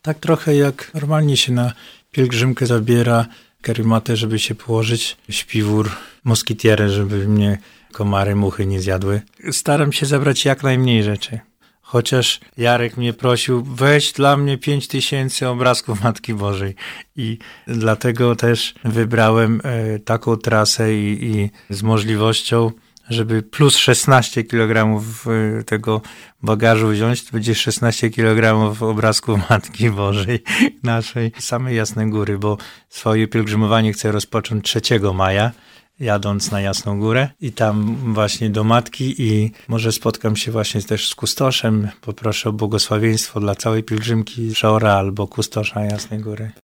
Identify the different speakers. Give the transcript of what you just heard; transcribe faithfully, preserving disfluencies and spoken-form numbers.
Speaker 1: Tak trochę jak normalnie się na pielgrzymkę zabiera karimatę, żeby się położyć, śpiwór, moskitierę, żeby mnie komary, muchy nie zjadły. Staram się zabrać jak najmniej rzeczy. Chociaż Jarek mnie prosił, weź dla mnie pięć tysięcy obrazków Matki Bożej. I dlatego też wybrałem e, taką trasę i, i z możliwością, żeby plus szesnaście kilogramów e, tego bagażu wziąć, to będzie szesnaście kilogramów obrazków Matki Bożej naszej, samej Jasnej Góry, bo swoje pielgrzymowanie chcę rozpocząć trzeciego maja. Jadąc na Jasną Górę i tam właśnie do Matki i może spotkam się właśnie też z kustoszem, poproszę o błogosławieństwo dla całej pielgrzymki Szora albo kustosza Jasnej Góry.